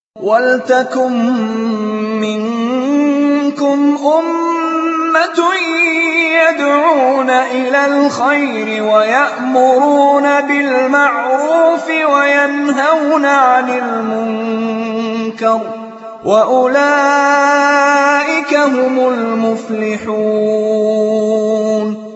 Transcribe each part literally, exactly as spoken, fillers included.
وَلْتَكُن مِّنكُمْ أُمَّةٌ يَدْعُونَ إِلَى الْخَيْرِ وَيَأْمُرُونَ بِالْمَعْرُوفِ وَيَنْهَوْنَ عَنِ الْمُنكَرِ ۚ وَأُولَٰئِكَ هُمُ الْمُفْلِحُونَ.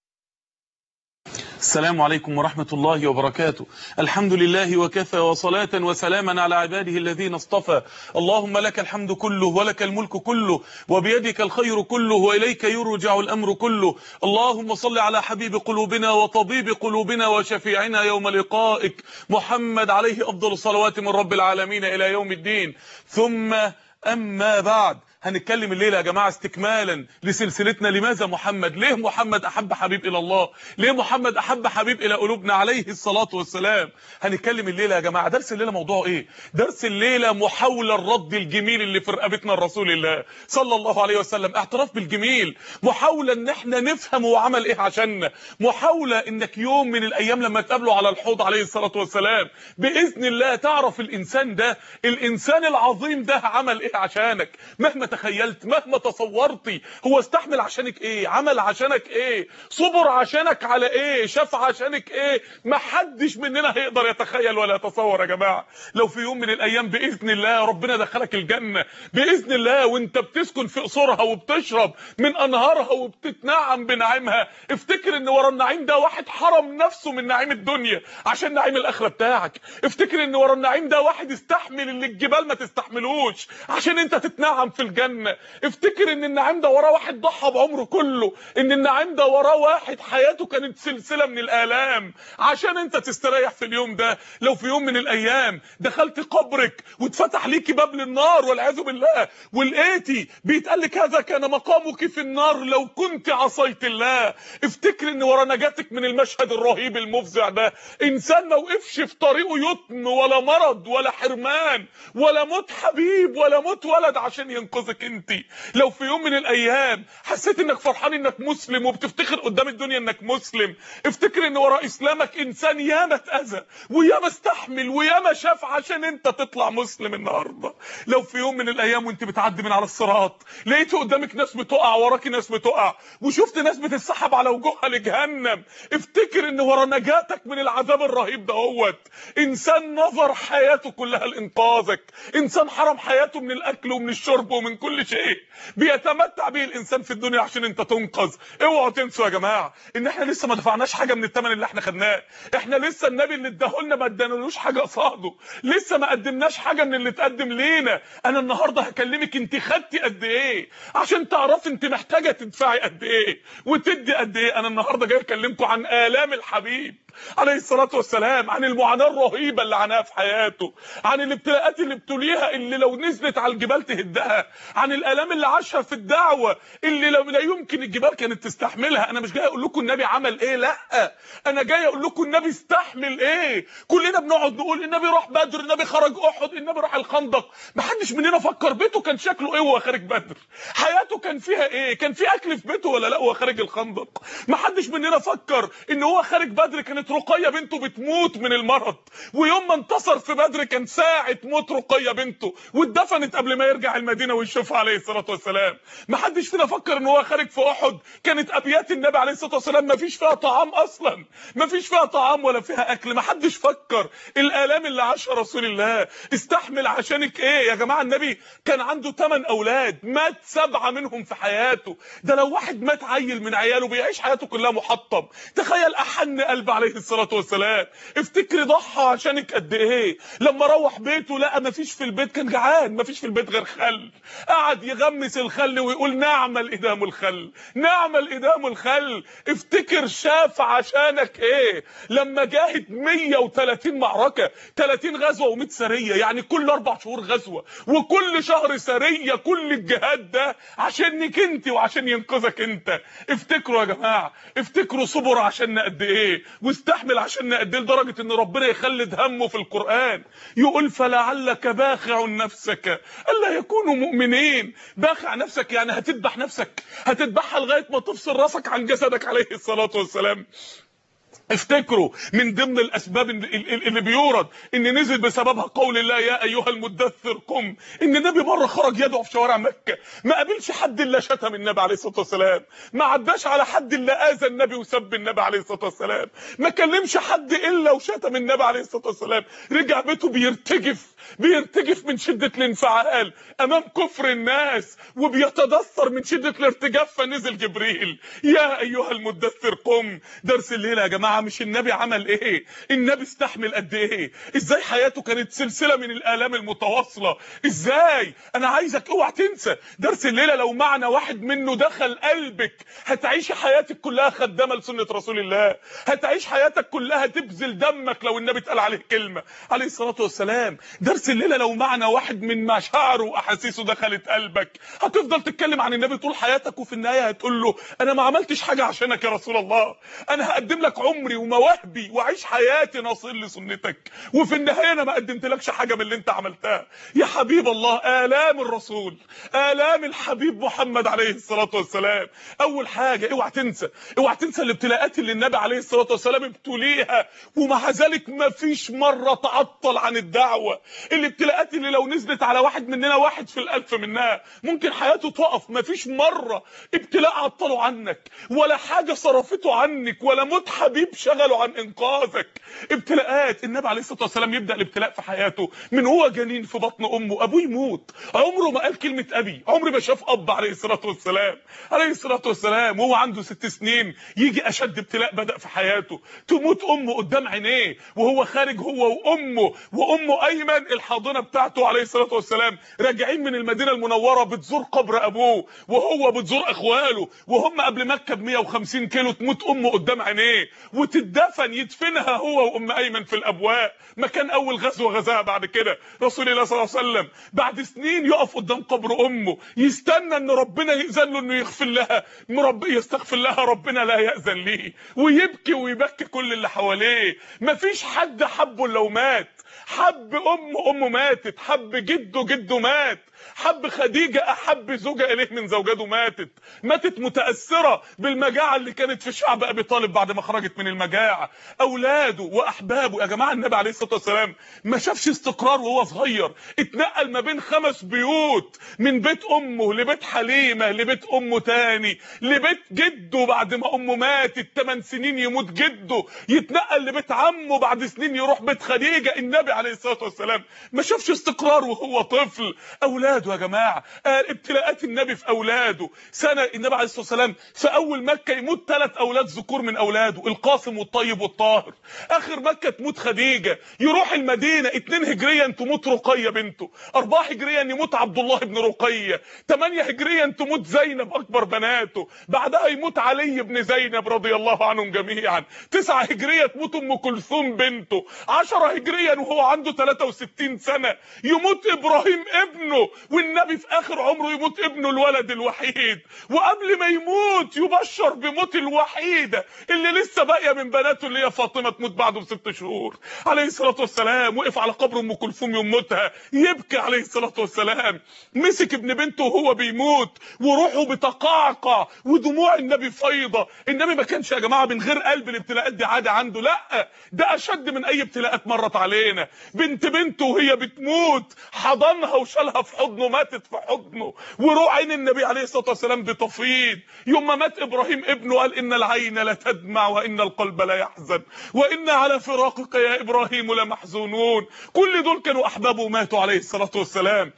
السلام عليكم ورحمة الله وبركاته. الحمد لله وكفى، وصلاة وسلاما على عباده الذين اصطفى. اللهم لك الحمد كله ولك الملك كله وبيدك الخير كله وإليك يرجع الأمر كله. اللهم صل على حبيب قلوبنا وطبيب قلوبنا وشفيعنا يوم لقائك محمد عليه أفضل الصلوات من رب العالمين إلى يوم الدين. ثم أما بعد، هنتكلم الليلة يا جماعة استكمالا لسلسلتنا لماذا محمد. ليه محمد أحب حبيب إلى الله؟ ليه محمد أحب حبيب إلى قلوبنا عليه الصلاة والسلام؟ هنتكلم الليلة يا جماعة. درس الليلة موضوعه إيه؟ درس الليلة محاولة الرد الجميل اللي في رقبتنا لرسول الله صلى الله عليه وسلم. اعتراف بالجميل، محاولة إن احنا نفهم هو عمل إيه عشاننا، محاولة إنك يوم من الأيام لما تقابله على الحوض عليه الصلاة والسلام بإذن الله تعرف الإنسان ده، الإنسان العظيم ده عمل إيه عشانك. مهما تخيلت، مهما تصورتي، هو استحمل عشانك ايه، عمل عشانك ايه، صبر عشانك على ايه، شاف عشانك ايه. محدش مننا هيقدر يتخيل ولا يتصور يا جماعه. لو في يوم من الايام باذن الله ربنا دخلك الجنه باذن الله وانت بتسكن في قصورها وبتشرب من انهارها وبتتنعم بنعيمها، افتكر ان ورا النعيم ده واحد حرم نفسه من نعيم الدنيا عشان نعيم الاخره بتاعك. افتكر ان ورا النعيم ده واحد استحمل اللي الجبال ما تستحملوش عشان انت تتنعم في الجنه. افتكر ان النعيم ده وراه واحد ضحى بعمره كله، ان النعيم ده وراه واحد حياته كانت سلسله من الالام عشان انت تستريح في اليوم ده. لو في يوم من الايام دخلت قبرك واتفتح ليكي باب للنار والعياذ بالله ولقيتي بيتقال لك هذا كان مقامك في النار لو كنت عصيت الله، افتكر ان ورا نجاتك من المشهد الرهيب المفزع ده انسان ما وقفش في طريقه يتم ولا مرض ولا حرمان ولا موت حبيب ولا موت ولد عشان ينقذك انت. لو في يوم من الايام حسيت انك فرحان انك مسلم وبتفتخر قدام الدنيا انك مسلم، افتكر ان ورا اسلامك انسان ياما اتاذى وياما استحمل وياما شاف عشان انت تطلع مسلم النهارده. لو في يوم من الايام وانت بتعدي من على الصراط لقيت قدامك ناس بتقع، وراكي ناس بتقع، وشفت ناس بتتسحب على وجوهها لجهنم، افتكر ان ورا نجاتك من العذاب الرهيب دهوت انسان نظر حياته كلها لانقاذك، انسان حرم حياته من الاكل ومن الشرب ومن كل شيء بيتمتع به الانسان في الدنيا عشان انت تنقذ. اوعوا تنسوا يا جماعه ان احنا لسه ما دفعناش حاجه من الثمن اللي احنا خدناه، احنا لسه النبي اللي اداهولنا ما ادانالوش حاجه قصاده، لسه ما قدمناش حاجه من اللي اتقدم لينا. انا النهارده هكلمك انت خدتي قد ايه عشان تعرفي انت محتاجه تدفعي قد ايه وتدي قد ايه. انا النهارده جاي اكلمكم عن الام الحبيب عليه الصلاه والسلام، عن المعاناه الرهيبه اللي عاناها في حياته، عن الابتلاءات اللي ابتليها اللي لو نزلت على الجبال تهدها، عن الالام اللي عاشها في الدعوه اللي لو لا يمكن الجبال كانت تستحملها. انا مش جاي اقول لكم النبي عمل ايه، لا، انا جاي اقول لكم النبي استحمل ايه. كلنا بنقعد نقول النبي راح بدر، النبي خرج احد، النبي راح الخندق، محدش مننا فكر بيته كان شكله ايه وهو خارج بدر، حياته كان فيها ايه، كان في اكل في بيته ولا لا وهو خارج الخندق. محدش مننا فكر ان هو خارج بدر كانت رقيه بنته بتموت من المرض، ويوم ما انتصر في بدر كان ساعه موت رقيه بنته واتدفنت قبل ما يرجع المدينه ويشوفها عليه الصلاه والسلام. ما حدش فينا فكر ان هو خارج في احد كانت ابيات النبي عليه الصلاه والسلام ما فيش فيها طعام اصلا، ما فيش فيها طعام ولا فيها اكل. ما حدش فكر الالام اللي عاشها رسول الله استحمل عشانك ايه يا جماعه. النبي كان عنده ثمان اولاد، مات سبعه منهم في حياته. ده لو واحد مات عيل من عياله بيعيش حياته كلها محطم. تخيل احن قلب عليه الصلاه والسلام. افتكري ضحى عشانك قد ايه. لما روح بيته لقى ما فيش في البيت، كان جعان، ما فيش في البيت غير خل، قعد يغمس الخل ويقول نعم الادام الخل، نعم الادام الخل. افتكر شاف عشانك ايه لما جاهد مية وتلاتين معركه، تلاتين غزوه و100 سريه، يعني كل اربع شهور غزوه وكل شهر سريه. كل الجهاد ده عشانك انت وعشان ينقذك انت. افتكروا يا جماعه، افتكروا صبر عشان قد ايه واستحمل عشان قد ايه، لدرجه ان ربنا يخلد همه في القران يقول فلعلك باخع نفسك الا يكونوا مؤمنين. باخع نفسك يعني هتذبح نفسك، هتذبحها لغايه ما تفصل راسك عن جسدك عليه الصلاه والسلام. افتكروا من ضمن الاسباب اللي بيورد ان نزل بسببها قول الله يا ايها المدثر قم، ان النبي مره خرج يدعو في شوارع مكه، ما قابلش حد الا شتم النبي عليه الصلاه والسلام، ما عداش على حد الا اذى النبي وسب النبي عليه الصلاه والسلام، ما كلمش حد الا وشتم النبي عليه الصلاه والسلام، رجع بيته بيرتجف بيرتجف من شده الانفعال امام كفر الناس وبيتدثر من شده الارتجاف، فنزل جبريل يا ايها المدثر قم. درس الليله يا جماعه مش النبي عمل ايه، النبي استحمل قد ايه، ازاي حياته كانت سلسله من الالام المتواصله، ازاي. انا عايزك اوعى تنسى درس الليله، لو معنى واحد منه دخل قلبك هتعيش حياتك كلها خدامه لسنه رسول الله، هتعيش حياتك كلها تبذل دمك لو النبي اتقال عليه كلمه عليه الصلاه والسلام. درس الليله لو معنى واحد من مشاعره واحاسيسه دخلت قلبك هتفضل تتكلم عن النبي طول حياتك، وفي النهايه هتقول له انا ما عملتش حاجه عشانك يا رسول الله، انا هقدم لك عمري ومواهبي واعيش حياتي ناصر لسنتك، وفي النهايه انا ما قدمتلكش حاجه من اللي انت عملتها. يا حبيب الله، الام الرسول، الام الحبيب محمد عليه الصلاه والسلام. اول حاجه اوعى تنسى، اوعى تنسى الابتلاءات اللي النبي عليه الصلاه والسلام ابتليها ومع ذلك ما فيش مره تعطل عن الدعوه. الابتلاءات اللي لو نزلت على واحد مننا واحد في الالف منها ممكن حياته تقف، ما فيش مره ابتلاء عطله عنك ولا حاجه صرفته عنك ولا موت حبيب شغله عن انقاذك. ابتلاءات النبي عليه الصلاه والسلام يبدا الابتلاء في حياته من هو جنين في بطن امه، ابوه يموت، عمره ما قال كلمه ابي، عمره ما شاف اب عليه الصلاه والسلام عليه الصلاه والسلام، وهو عنده ست سنين يجي اشد ابتلاء بدا في حياته، تموت امه قدام عينيه وهو خارج هو وامه وامه ايمن الحاضنه بتاعته عليه الصلاه والسلام راجعين من المدينه المنوره بتزور قبر ابوه وهو بتزور اخواله وهم قبل مكه ب مية وخمسين كيلو، تموت امه قدام عينيه وتدفن يدفنها هو وام ايمن في الابواء، مكان اول غزوه غزاها بعد كده رسول الله صلى الله عليه وسلم. بعد سنين يقف قدام قبر امه يستنى ان ربنا يأذن له انه يغفر لها، رب يستغفر لها، ربنا لا يأذن ليه، ويبكي ويبكي كل اللي حواليه. مفيش حد حبه لو مات، حب امه امه ماتت، حب جده جده مات، حب خديجه احب زوجه اليه من زوجاته ماتت، ماتت متاثره بالمجاعه اللي كانت في شعب ابي طالب بعد ما خرجت من المجاعه. اولاده واحبابه يا جماعه، النبي عليه الصلاه والسلام ما شافش استقرار وهو صغير، اتنقل ما بين خمس بيوت، من بيت امه لبيت حليمه لبيت امه تاني لبيت جده بعد ما امه ماتت ثمان سنين يموت جده، يتنقل لبيت عمه بعد سنين يروح بيت خديجه. النبي عليه الصلاه والسلام ما شافش استقرار وهو طفل. اولاده يا جماعه، ابتلاءات النبي في اولاده، سنه النبي عليه الصلاه والسلام في اول مكه يموت ثلاث اولاد ذكور من اولاده، القاسم والطيب والطاهر. اخر مكه تموت خديجه، يروح المدينه اتنين هجريا تموت رقيه بنته، اربعه هجريا يموت عبد الله بن رقيه، ثمانيه هجريا تموت زينب اكبر بناته، بعدها يموت علي بن زينب رضي الله عنهم جميعا، تسعه هجريه تموت ام كلثوم بنته، عشره هجريا وهو عنده ثلاثه وستين سنه يموت ابراهيم ابنه، والنبي في اخر عمره يموت ابنه الولد الوحيد، وقبل ما يموت يبشر بموت الوحيده اللي لسه باقيه من بناته اللي هي فاطمه تموت بعده بست شهور عليه الصلاه والسلام. وقف على قبر ام كلثوم يموتها يبكي عليه الصلاه والسلام، مسك ابن بنته وهو بيموت وروحه بتقعقع ودموع النبي فيضه. النبي ما كانش يا جماعه من غير قلب الابتلاءات دي عاده عنده، لا ده اشد من اي ابتلاءات مرت علينا. بنت بنته وهي بتموت حضنها وشالها في حضنه، ماتت في حضنه، وروح عين النبي عليه الصلاه والسلام بتفيض. يوم ما مات ابراهيم ابنه قال ان العين لتدمع وان القلب لا يحزن وان على فراقك يا ابراهيم لمحزونون. كل دول كانوا احبابه وماتوا عليه الصلاه والسلام.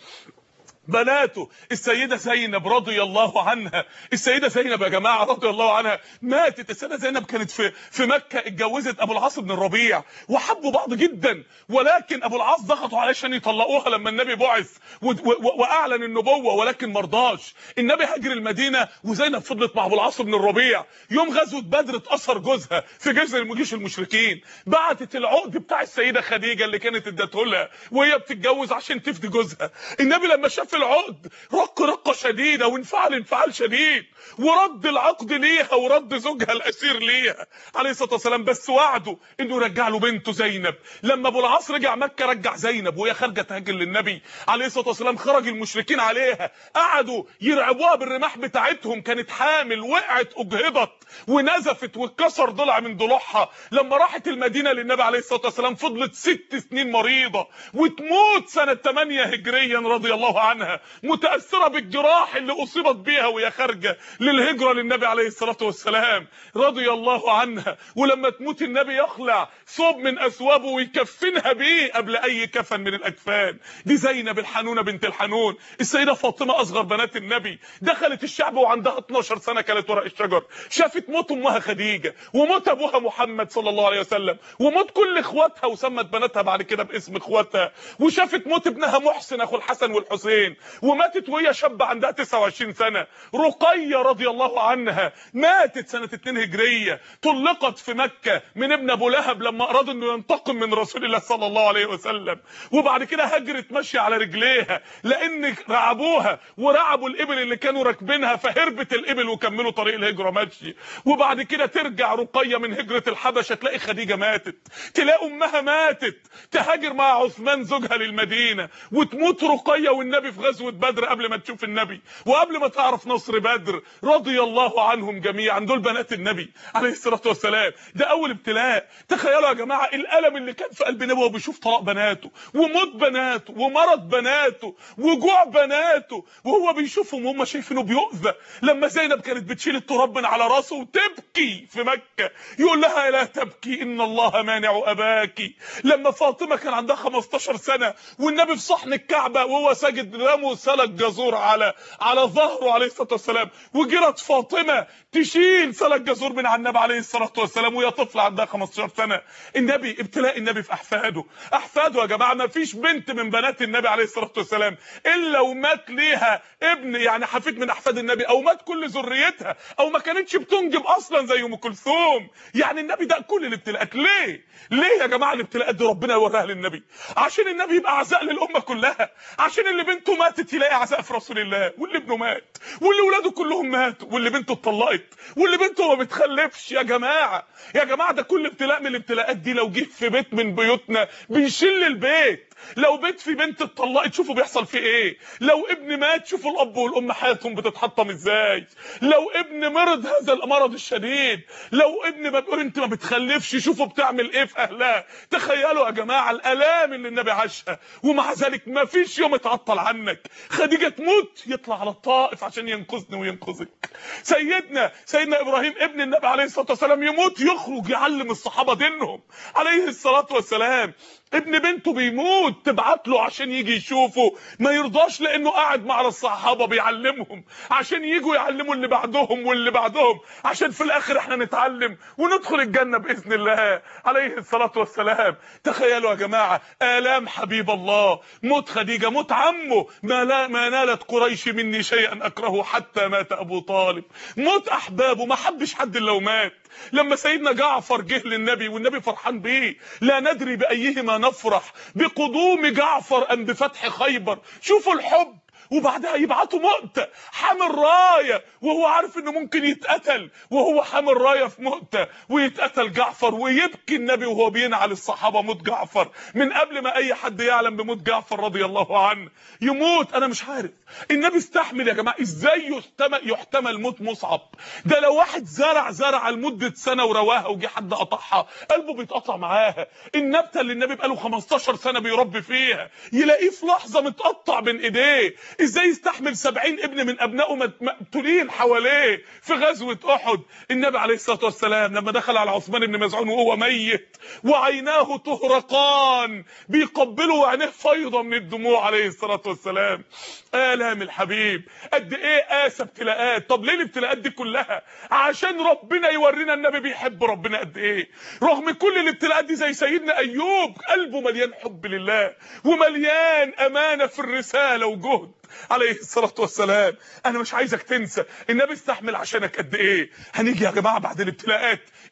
بناته السيده زينب رضي الله عنها، السيده زينب يا جماعه رضي الله عنها ماتت. السيده زينب كانت في في مكه، اتجوزت ابو العاص بن الربيع وحبوا بعض جدا، ولكن ابو العاص ضغطوا عليه عشان يطلقوها لما النبي بعث واعلن النبوه، ولكن مرضاش. النبي هاجر المدينه وزينب فضلت مع ابو العاص بن الربيع. يوم غزوه بدر اتاثر جوزها في جزر جيش المشركين، بعتت العقد بتاع السيده خديجه اللي كانت ادته لها وهي بتتجوز عشان تفدي جوزها. النبي لما شاف فك العقد رق رقه شديده وانفعل انفعال شديد، ورد العقد ليها ورد زوجها الاسير ليها عليه الصلاه والسلام، بس وعده انه يرجع له بنته زينب. لما ابو العاص رجع مكه رجع زينب وهي خارجه تهاجر للنبي عليه الصلاه والسلام، خرج المشركين عليها قعدوا يرعبوها بالرماح بتاعتهم، كانت حامل وقعت اجهضت ونزفت واتكسر ضلع من ضلوعها. لما راحت المدينه للنبي عليه الصلاه والسلام فضلت ست سنين مريضه وتموت سنه ثمانية هجريا رضي الله عنها، متاثره بالجراح اللي اصيبت بيها وهي خارجه للهجره للنبي عليه الصلاه والسلام رضي الله عنها. ولما تموت النبي يخلع ثوب من اثوابه ويكفنها بيه قبل اي كفن من الاكفان. دي زينب الحنونه بنت الحنون. السيده فاطمه اصغر بنات النبي دخلت الشعب وعندها اتناشر سنه، كانت ورق الشجر، شافت موت امها خديجه وموت ابوها محمد صلى الله عليه وسلم وموت كل اخواتها، وسمت بناتها بعد كده باسم اخواتها، وشافت موت ابنها محسن اخو الحسن والحسين، وماتت وهي شابه عندها تسعة وعشرين سنه. رقيه رضي الله عنها ماتت سنه اتنين هجريه، طلقت في مكه من ابن ابو لهب لما اراد انه ينتقم من رسول الله صلى الله عليه وسلم، وبعد كده هجرت ماشيه على رجليها لان رعبوها ورعبوا الابل اللي كانوا راكبينها، فهربت الابل وكملوا طريق الهجره ماشي. وبعد كده ترجع رقيه من هجره الحبشه تلاقي خديجه ماتت، تلاقي امها ماتت، تهاجر مع عثمان زوجها للمدينه، وتموت رقيه والنبي في غزوه بدر قبل ما تشوف النبي وقبل ما تعرف نصر بدر رضي الله عنهم جميعا. دول بنات النبي عليه الصلاه والسلام. ده اول ابتلاء. تخيلوا يا جماعه الالم اللي كان في قلب النبي وهو بيشوف طلاق بناته وموت بناته ومرض بناته وجوع بناته وهو بيشوفهم وهم شايفينه بيؤذى. لما زينب كانت بتشيل التراب من على راسه وتبكي في مكه يقول لها لا تبكي ان الله مانع اباكي. لما فاطمه كان عندها خمستاشر سنه والنبي في صحن الكعبه وهو ساجد رموا سلك جزور على على ظهره عليه الصلاه والسلام، وجرت فاطمه تشيل سلك جزور من على النبي عليه الصلاه والسلام وهي طفله عندها خمستاشر سنه. النبي ابتلاء النبي في احفاده. احفاده يا جماعه ما فيش بنت من بنات النبي عليه الصلاه والسلام الا ومات ليها ابن يعني حفيد من احفاد النبي، او مات كل ذريتها، او ما كانتش بتنجب اصلا زي ام كلثوم. يعني النبي ده كل الابتلاءات. ليه ليه يا جماعه الابتلاءات دي ربنا يوريها للنبي؟ عشان النبي يبقى عزاء للامه كلها، عشان اللي بنته ماتت يلاقي عزاء في رسول الله، واللي ابنه مات، واللي ولاده كلهم ماتوا، واللي بنته اتطلقت، واللي بنته ما بتخلفش. يا جماعه يا جماعه ده كل ابتلاء من الابتلاءات دي لو جه في بيت من بيوتنا بيشل البيت. لو بيت في بنت اتطلقت شوفوا بيحصل فيه ايه، لو ابن مات شوفوا الاب والام حياتهم بتتحطم ازاي، لو ابن مرض هذا المرض الشديد، لو ابن ما بيقول انت ما بتخلفش شوفوا بتعمل ايه في اهلها. تخيلوا يا جماعه الالام اللي النبي عاشها ومع ذلك ما فيش يوم اتعطل عنك. خديجه تموت يطلع على الطائف عشان ينقذني وينقذك. سيدنا سيدنا ابراهيم ابن النبي عليه الصلاه والسلام يموت يخرج يعلم الصحابه دينهم عليه الصلاه والسلام. ابن بنته بيموت تبعت له عشان يجي يشوفه، ما يرضاش لانه قاعد مع الصحابه بيعلمهم عشان يجوا يعلموا اللي بعدهم واللي بعدهم، عشان في الاخر احنا نتعلم وندخل الجنه باذن الله عليه الصلاه والسلام. تخيلوا يا جماعه الام حبيب الله، موت خديجه، موت عمه، ما لا ما نالت قريش مني شيئا اكرهه حتى مات ابو طالب، موت احبابه ما حبش حد الا ومات. لما سيدنا جعفر جه للنبي والنبي فرحان بيه، لا ندري بايهما نفرح بقدوم جعفر ام بفتح خيبر. شوفوا الحب. وبعدها يبعتوا مؤتة حامل رايه وهو عارف انه ممكن يتقتل، وهو حامل رايه في مؤتة ويتقتل جعفر، ويبكي النبي وهو بينعل الصحابه موت جعفر من قبل ما اي حد يعلم بموت جعفر رضي الله عنه. يموت انا مش عارف النبي استحمل يا جماعه ازاي يحتمل يحتمل موت مصعب. ده لو واحد زرع زرع لمده سنه ورواها وجي حد قطعها قلبه بيتقطع معاها. النبته اللي النبي بقاله خمستاشر سنه بيربي فيها يلاقيه في لحظه متقطع بين ايديه. ازاي يستحمل سبعين ابن من ابنائه مقتولين حواليه في غزوه احد. النبي عليه الصلاه والسلام لما دخل على عثمان بن مزعون وهو ميت وعيناه تهرقان بيقبله وعينيه فيضه من الدموع عليه الصلاه والسلام. الام الحبيب قد ايه قاسى ابتلاءات. طب ليه الابتلاءات دي كلها؟ عشان ربنا يورينا النبي بيحب ربنا قد ايه. رغم كل الابتلاءات دي زي سيدنا ايوب قلبه مليان حب لله ومليان امانه في الرساله وجهد عليه الصلاه والسلام. انا مش عايزك تنسى النبي استحمل عشانك قد ايه. هنيجي يا جماعه بعد الابتلاءات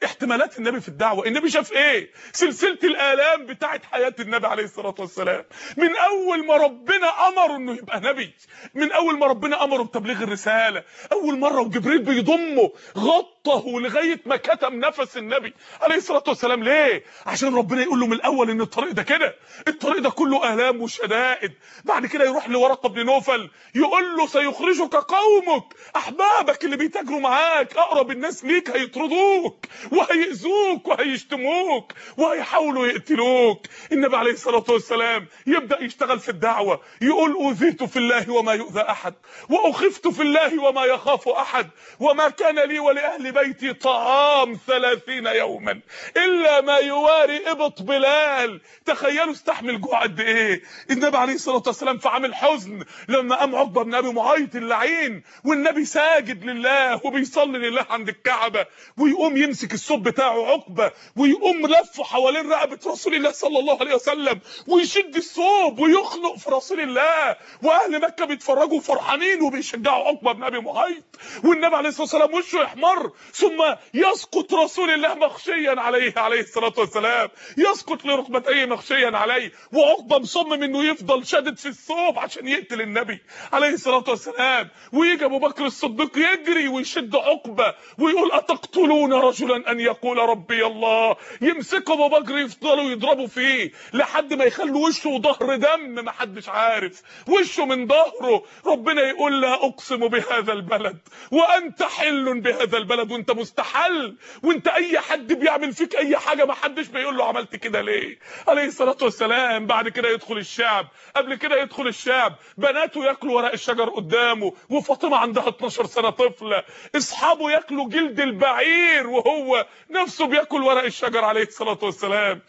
احتمالات النبي في الدعوه. النبي شاف ايه؟ سلسله الالام بتاعه حياه النبي عليه الصلاه والسلام، من اول ما ربنا امره انه يبقى نبي، من اول ما ربنا امره بتبليغ الرساله، اول مره وجبريل بيضمه غطه لغايه ما كتم نفس النبي عليه الصلاه والسلام. ليه؟ عشان ربنا يقول له من الاول ان الطريق ده كده، الطريق ده كله الام وشدائد. بعد كده يروح لورقه بن نوفل يقول له سيخرجك قومك، احبابك اللي بيتاجروا معاك، اقرب الناس ليك هيطردوك وهيأذوك وهيشتموك وهيحاولوا يقتلوك. النبي عليه الصلاه والسلام يبدا يشتغل في الدعوه، يقول اوذيت في الله وما يؤذى احد، واخفت في الله وما يخاف احد، وما كان لي ولاهل بيتي طعام ثلاثين يوما الا ما يواري ابط بلال. تخيلوا استحمل جوع قد ايه النبي عليه الصلاه والسلام في عام الحزن، لما قام عقبه بن ابي معيط اللعين والنبي ساجد لله وبيصلي لله عند الكعبه، ويقوم يمسك الثوب بتاعه عقبه ويقوم لفه حوالين رقبه رسول الله صلى الله عليه وسلم ويشد الثوب ويخنق في رسول الله، واهل مكه بيتفرجوا فرحانين وبيشجعوا عقبه بن ابي معيط، والنبي عليه الصلاه والسلام وشه يحمر، ثم يسقط رسول الله مغشيا عليه عليه الصلاه والسلام، يسقط لركبتيه مغشيا عليه، وعقبه مصمم انه يفضل شادد في الثوب عشان يقتل النبي عليه الصلاه والسلام. ويجي ابو بكر الصديق يجري ويشد عقبه ويقول اتقتلون رجلا ان يقول ربي الله، يمسكوا ابو بكر يفضلوا يضربوا فيه لحد ما يخلوا وشه وظهر دم، ما حدش عارف وشه من ظهره. ربنا يقول لا اقسم بهذا البلد وانت حل بهذا البلد، وانت مستحل، وانت اي حد بيعمل فيك اي حاجه ما حدش بيقول له عملت كده ليه عليه الصلاه والسلام. بعد كده يدخل الشعب، قبل كده يدخل الشعب بناته ياكلوا ورق الشجر قدامه، وفاطمه عندها اتناشر سنه طفله، اصحابه ياكلوا جلد البعير وهو نفسه بياكل ورق الشجر عليه الصلاه والسلام.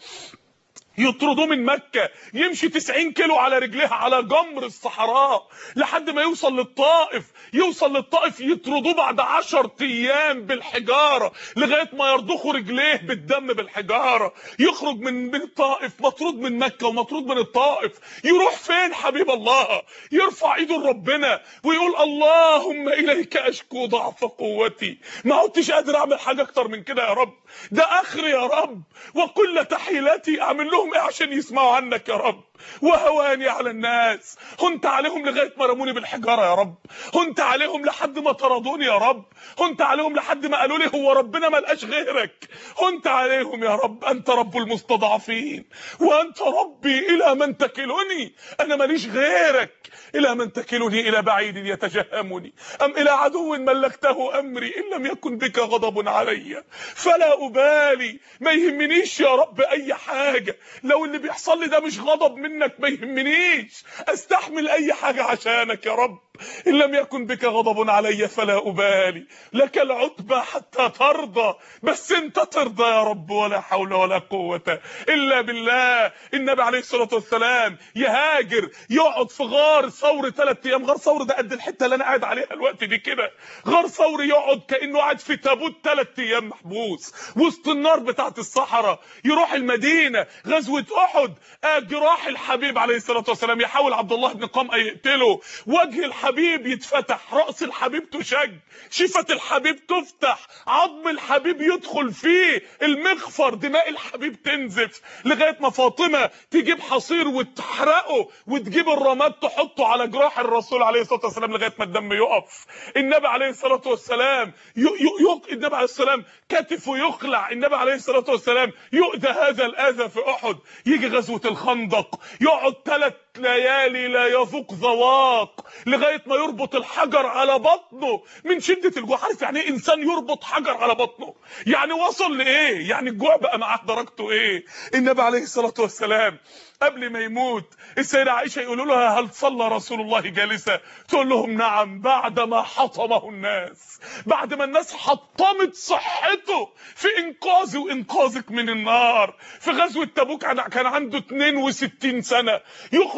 يطردوه من مكة، يمشي تسعين كيلو على رجليه على جمر الصحراء لحد ما يوصل للطائف، يوصل للطائف يطردوه بعد عشر ايام بالحجارة لغاية ما يرضخوا رجليه بالدم بالحجارة. يخرج من من الطائف مطرود من مكة ومطرود من الطائف، يروح فين حبيب الله؟ يرفع ايده لربنا ويقول اللهم اليك اشكو ضعف قوتي، ما عدتش قادر اعمل حاجة اكتر من كده يا رب، ده اخري يا رب، وكل تحيلاتي اعمل لهم ايه عشان يسمعوا عنك يا رب، وهواني على الناس، هنت عليهم لغايه ما رموني بالحجاره يا رب، هنت عليهم لحد ما طردوني يا رب، هنت عليهم لحد ما قالوا لي هو ربنا ما لقاش غيرك، هنت عليهم يا رب، انت رب المستضعفين وانت ربي الى من تكلني، انا ماليش غيرك، الى من تكلني، الى بعيد يتجهمني ام الى عدو ملكته امري، ان لم يكن بك غضب علي فلا ابالي، ما يهمنيش يا رب اي حاجه، لو اللي بيحصل لي ده مش غضب منك ما يهمنيش، استحمل اي حاجه عشانك يا رب، ان لم يكن بك غضب علي فلا ابالي، لك العتبى حتى ترضى، بس انت ترضى يا رب، ولا حول ولا قوه الا بالله. النبي عليه الصلاه والسلام يهاجر، يقعد في غار ثور ثلاث ايام، غار ثور ده قد الحته اللي انا قاعد عليها الوقت دي كده، غار ثور يقعد كانه قاعد في تابوت ثلاث ايام محبوس وسط النار بتاعت الصحراء. يروح المدينه، غزوه احد، جراح الحبيب عليه الصلاه والسلام، يحاول عبد الله بن قمأ يقتله، وجه الحبيب يتفتح، راس الحبيب تشج، شفه الحبيب تفتح، عظم الحبيب يدخل فيه المغفر، دماء الحبيب تنزف، لغايه ما فاطمه تجيب حصير وتحرقه وتجيب الرماد تحطه على جراح الرسول عليه الصلاه والسلام لغايه ما الدم يقف. النبي عليه الصلاه والسلام يق... النبي عليه السلام كتفه يخلع، النبي عليه الصلاه والسلام يؤذى هذا الاذى في احد. يجي غزوه الخندق، يقعد ثلاث ليالي لا يذوق ذواق لغايه ما يربط الحجر على بطنه من شده الجوع. عارف يعني ايه انسان يربط حجر على بطنه؟ يعني وصل لايه؟ يعني الجوع بقى معاه درجته ايه؟ النبي عليه الصلاه والسلام قبل ما يموت السيدة عائشة يقولوا لها هل صلى رسول الله جالسة؟ تقول لهم نعم، بعد ما حطمه الناس، بعد ما الناس حطمت صحته في انقاذي وانقاذك من النار. في غزوة تبوك كان عنده اتنين وستين سنة، يخرج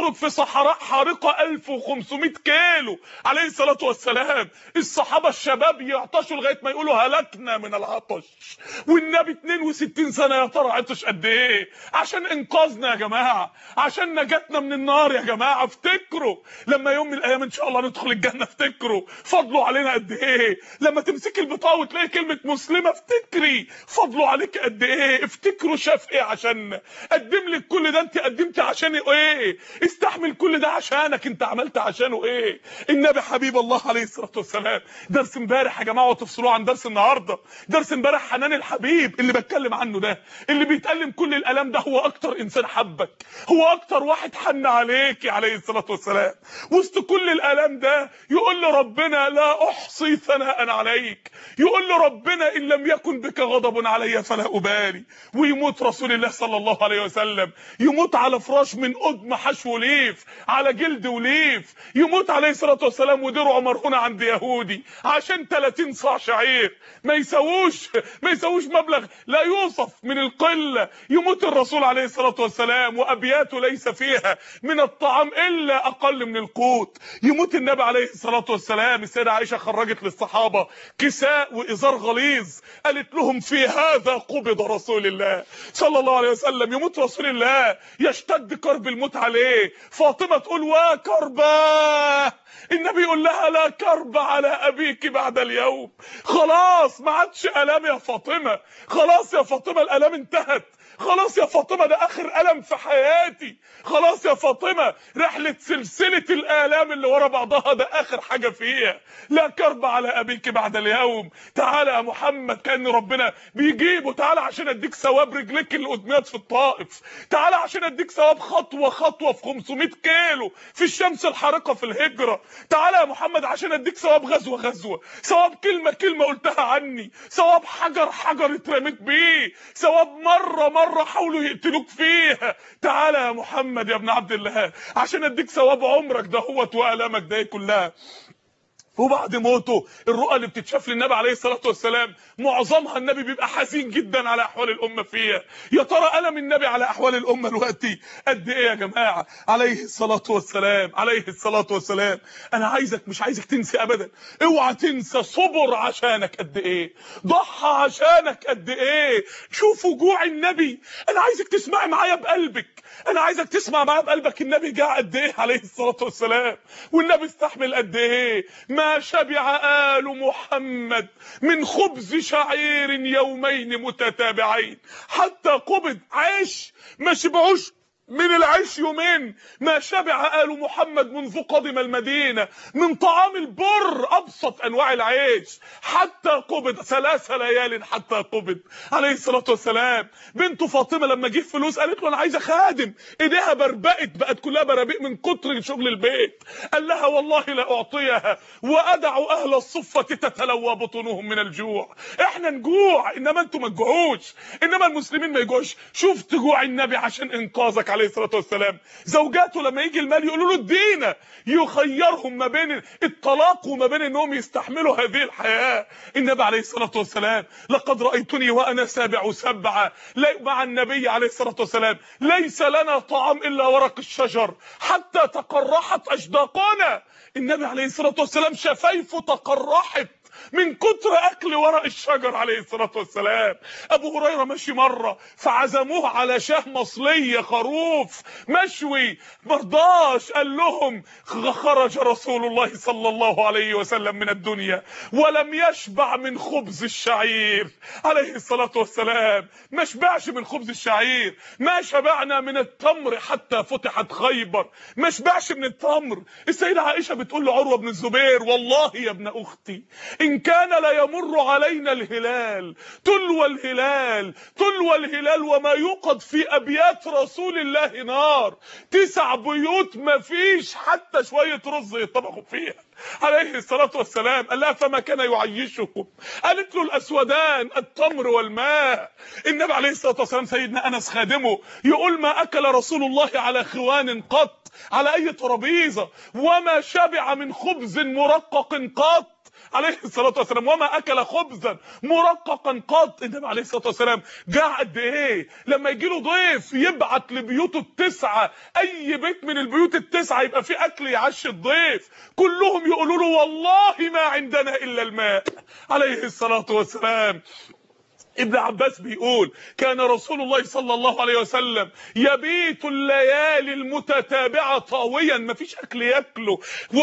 يخرج في صحراء حارقه ألف وخمسمائة كيلو عليه الصلاه والسلام، الصحابه الشباب يعطشوا لغايه ما يقولوا هلكنا من العطش، والنبي اتنين وستين سنه يا ترى عطش قد ايه عشان انقاذنا يا جماعه، عشان نجاتنا من النار يا جماعه. افتكروا لما يوم من الايام ان شاء الله ندخل الجنه، افتكروا فضلوا علينا قد ايه. لما تمسكي البطاقه وتلاقي كلمه مسلمه افتكري فضلوا عليك قد ايه. افتكروا شاف ايه عشان قدم لك كل ده، انت قدمت عشان ايه؟ استحمل كل ده عشانك، انت عملت عشانه ايه؟ النبي حبيب الله عليه الصلاه والسلام. درس امبارح يا جماعه وتفصلوه عن درس النهارده. درس امبارح حنان الحبيب اللي بتكلم عنه ده، اللي بيتألم كل الالام ده، هو اكتر انسان حبك، هو اكتر واحد حن عليك عليه الصلاه والسلام. وسط كل الالام ده يقول له ربنا لا احصي ثناء عليك، يقول له ربنا ان لم يكن بك غضب علي فلا ابالي. ويموت رسول الله صلى الله عليه وسلم، يموت على فراش من قدم حشو ليف، على جلد وليف، يموت عليه الصلاه والسلام ودرعه مرهونه عند يهودي عشان ثلاثين صاع شعير ما يسووش ما يسووش مبلغ لا يوصف من القله. يموت الرسول عليه الصلاه والسلام وابياته ليس فيها من الطعام الا اقل من القوت. يموت النبي عليه الصلاه والسلام، السيده عائشه خرجت للصحابه كساء وازار غليظ، قالت لهم في هذا قبض رسول الله صلى الله عليه وسلم. يموت رسول الله يشتد كرب الموت عليه، فاطمه تقول وكرباه، النبي يقول لها لا كرب على ابيك بعد اليوم. خلاص ما عادش الام يا فاطمه، خلاص يا فاطمه الالام انتهت، خلاص يا فاطمه ده اخر الم في حياتي، خلاص يا فاطمه رحله سلسله الالام اللي ورا بعضها ده اخر حاجه فيها. لا كرب على ابيك بعد اليوم. تعالى يا محمد، كان ربنا بيجيبه، تعالى عشان اديك ثواب رجليك اللي قدمت في الطائف، تعالى عشان اديك ثواب خطوه خطوه في خمسمائة كيلو في الشمس الحارقه في الهجره، تعالى يا محمد عشان اديك ثواب غزوه غزوه، ثواب كلمه كلمه قلتها عني، ثواب حجر حجر اترميت بيه، ثواب مره مره حاولوا يقتلوك فيها. تعالى يا محمد يا ابن عبد الله عشان اديك ثواب عمرك دهوت والامك ده كلها. وبعد موته الرؤى اللي بتتشاف للنبي عليه الصلاه والسلام معظمها النبي بيبقى حزين جدا على احوال الامه فيها. يا ترى الم النبي على احوال الامه دلوقتي قد ايه يا جماعه عليه الصلاه والسلام، عليه الصلاه والسلام. انا عايزك مش عايزك تنسى ابدا، اوعى تنسى صبر عشانك قد ايه، ضحى عشانك قد ايه. شوف وجوع النبي، انا عايزك تسمعي معايا بقلبك، انا عايزك تسمع معايا بقلبك النبي جاع قد ايه عليه الصلاه والسلام، والنبي استحمل قد ايه. ما شبع آل محمد من خبز شعير يومين متتابعين حتى قبض. عيش ما شبعوش من العيش يومين، ما شبع آل محمد منذ قدم المدينة من طعام البر أبسط أنواع العيش حتى قبض، ثلاث ليال حتى قبض عليه الصلاة والسلام. بنته فاطمة لما جه فلوس قالت له أنا عايزة خادم، إيديها بربقت بقت كلها برابيق من كتر شغل البيت. قال لها والله لا أعطيها وأدع أهل الصفة تتلوى بطونهم من الجوع. إحنا نجوع إنما أنتم ما تجوعوش، إنما المسلمين ما يجوعوش. شفت جوع النبي عشان إنقاذك عليه الصلاه والسلام. زوجاته لما يجي المال يقولوا له ادينا، يخيرهم ما بين الطلاق وما بين انهم يستحملوا هذه الحياه. النبي عليه الصلاه والسلام لقد رايتني وانا سابع سبعه مع النبي عليه الصلاه والسلام، ليس لنا طعام الا ورق الشجر حتى تقرحت اشداقنا. النبي عليه الصلاه والسلام شفايفه تقرحت من كتر اكل ورق الشجر عليه الصلاه والسلام. ابو هريره ماشي مره فعزموه على شاه مصليه خروف مشوي، مرضاش، قال لهم خرج رسول الله صلى الله عليه وسلم من الدنيا ولم يشبع من خبز الشعير عليه الصلاه والسلام. ما شبعش من خبز الشعير، ما شبعنا من التمر حتى فتحت خيبر، ما شبعش من التمر. السيده عائشه بتقول لعروه بن الزبير والله يا ابن اختي إن كان لا يمر علينا الهلال تلو الهلال تلو الهلال وما يوقد في أبيات رسول الله نار، تسع بيوت ما فيش حتى شوية رز يطبخوا فيها عليه الصلاة والسلام. قال لها فما كان يعيشكم؟ قالت له الأسودان التمر والماء. النبي عليه الصلاة والسلام سيدنا أنس خادمه يقول ما أكل رسول الله على خوان قط، على أي ترابيزة، وما شبع من خبز مرقق قط. عليه الصلاه والسلام، وما اكل خبزا مرققا قط. النبي عليه الصلاه والسلام جاع قد ايه لما يجي له ضيف يبعت لبيوته التسعه، اي بيت من البيوت التسعه يبقى فيه اكل يعشي الضيف، كلهم يقولوا له والله ما عندنا الا الماء عليه الصلاه والسلام. ابن عباس بيقول كان رسول الله صلى الله عليه وسلم يبيت الليالي المتتابعه طاويا، مفيش اكل ياكله،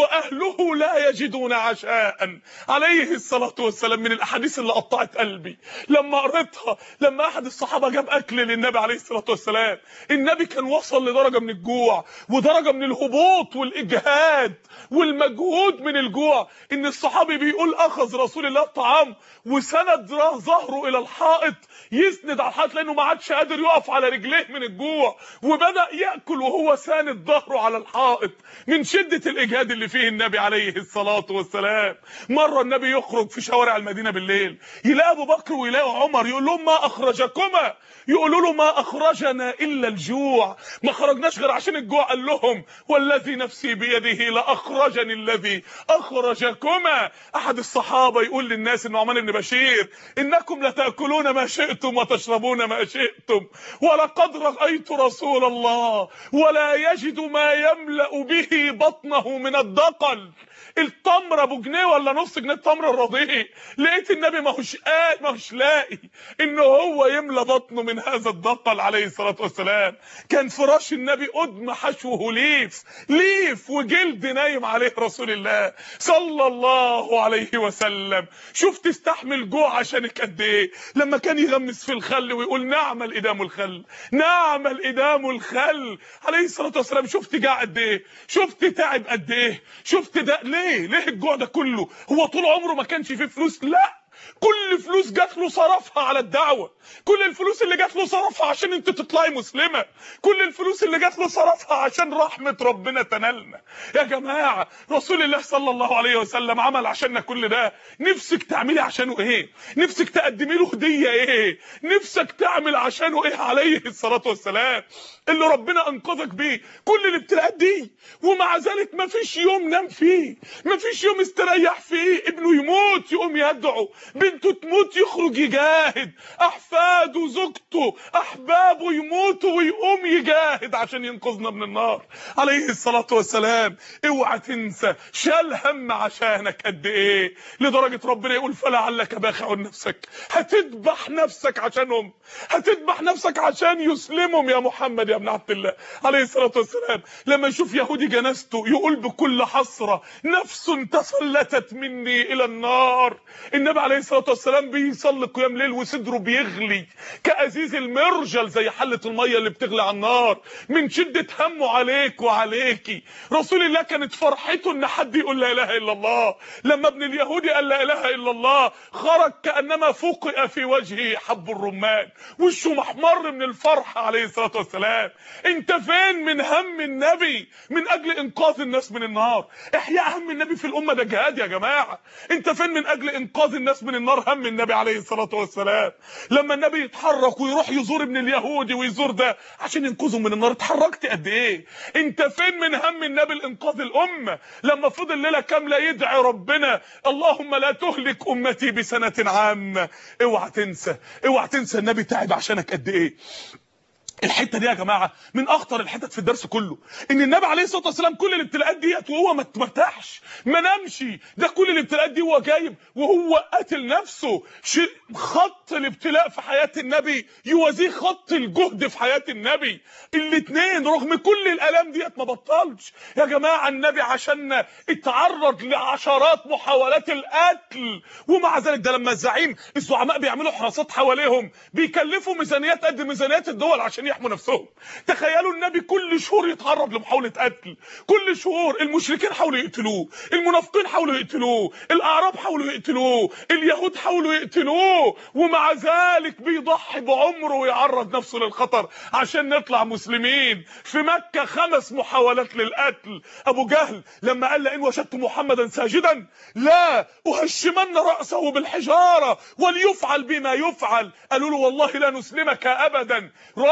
واهله لا يجدون عشاء عليه الصلاه والسلام. من الاحاديث اللي قطعت قلبي لما قريتها، لما احد الصحابه جاب اكل للنبي عليه الصلاه والسلام، النبي كان وصل لدرجه من الجوع ودرجه من الهبوط والاجهاد والمجهود من الجوع، ان الصحابي بيقول اخذ رسول الله الطعام وسند ظهره الى الحائط، يسند على الحائط لانه ما عادش قادر يقف على رجليه من الجوع، وبدا ياكل وهو ساند ظهره على الحائط من شده الاجهاد اللي فيه النبي عليه الصلاه والسلام. مره النبي يخرج في شوارع المدينه بالليل، يلاقي ابو بكر ويلاقي عمر، يقول لهم ما اخرجكما؟ يقولوا له ما اخرجنا الا الجوع، ما خرجناش غير عشان الجوع. قال لهم والذي نفسي بيده لاخرجني الذي اخرجكما. احد الصحابه يقول للناس، النعمان بن بشير، انكم لتاكلون ما شئتم وتشربون ما شئتم، ولقد رايت رسول الله ولا يجد ما يملا به بطنه من الدقل. التمر ابو جنيه ولا نص جنيه التمر الرضيع، لقيت النبي ماهوش قال ماهوش لاقي ان هو يملى بطنه من هذا الدقل عليه الصلاه والسلام. كان فراش النبي قدم حشوه ليف ليف وجلد نايم عليه رسول الله صلى الله عليه وسلم. شفت استحمل جوع عشانك قد ايه، لما كان يغمس في الخل ويقول نعم الادام الخل نعم الادام الخل عليه الصلاه والسلام. شفت جاع قد ايه، شفت تعب قد ايه، شفت ده ليه ليه الجوع ده كله؟ هو طول عمره ما كانش فيه فلوس؟ لا، كل فلوس جات له صرفها على الدعوه، كل الفلوس اللي جات له صرفها عشان انت تطلعي مسلمه، كل الفلوس اللي جات له صرفها عشان رحمه ربنا تنالنا. يا جماعه رسول الله صلى الله عليه وسلم عمل عشاننا كل ده، نفسك تعملي عشانه ايه؟ نفسك تقدمي له هديه ايه؟ نفسك تعمل عشانه ايه عليه الصلاه والسلام؟ اللي ربنا انقذك بيه كل الابتلاءات دي، ومع ذلك ما فيش يوم نام فيه، ما فيش يوم استريح فيه. ابنه يموت يقوم يدعو، بنته تموت يخرج يجاهد، احفاده زوجته احبابه يموتوا ويقوم يجاهد عشان ينقذنا من النار عليه الصلاه والسلام. اوعى تنسى شال هم عشانك قد ايه، لدرجه ربنا يقول فلعلك باخع نفسك، هتذبح نفسك عشانهم، هتذبح نفسك عشان يسلمهم يا محمد يا ابن عبد الله عليه الصلاه والسلام. لما يشوف يهودي جنازته يقول بكل حسره نفس تسلتت مني الى النار. النبي عليه الصلاه والسلام بيصلي قيام ليل وصدره بيغلي كأزيز المرجل زي حله الميه اللي بتغلي على النار من شده همه عليك وعليكي. رسول الله كانت فرحته ان حد يقول لا اله الا الله. لما ابن اليهودي قال لا اله الا الله خرج كانما فقئ في وجهه حب الرمان، وشه محمر من الفرحه عليه الصلاه والسلام. انت فين من هم النبي من اجل انقاذ الناس من النار؟ احياء هم النبي في الامه ده جهاد يا جماعه. انت فين من اجل انقاذ الناس من النار؟ هم النبي عليه الصلاه والسلام لما النبي يتحرك ويروح يزور ابن اليهودي ويزور ده عشان ينقذهم من النار، اتحركت قد ايه؟ انت فين من هم النبي لانقاذ الامه لما فضل ليله كامله يدعي ربنا اللهم لا تهلك امتي بسنه عامه؟ اوعى تنسى اوعى تنسى النبي تعب عشانك قد ايه. الحته دي يا جماعه من اخطر الحتت في الدرس كله، ان النبي عليه الصلاه والسلام كل الابتلاءات ديت وهو ما ارتاحش ما نامش، ده كل الابتلاءات دي هو جايب وهو قاتل نفسه. خط الابتلاء في حياه النبي يوازيه خط الجهد في حياه النبي، الاثنين رغم كل الالام ديت ما بطلش يا جماعه. النبي عشان اتعرض لعشرات محاولات القتل، ومع ذلك ده لما الزعيم الزعماء بيعملوا حراسات حواليهم بيكلفوا ميزانيات قد ميزانيات الدول عشان يحموا نفسهم. تخيلوا النبي كل شهور يتعرض لمحاوله قتل، كل شهور المشركين حاولوا يقتلوه، المنافقين حاولوا يقتلوه، الاعراب حاولوا يقتلوه، اليهود حاولوا يقتلوه، ومع ذلك بيضحي بعمره ويعرض نفسه للخطر عشان نطلع مسلمين. في مكه خمس محاولات للقتل. ابو جهل لما قال لئن وجدت محمدا ساجدا لا اهشمن راسه بالحجاره وليفعل بما يفعل، قالوا له والله لا نسلمك ابدا. راح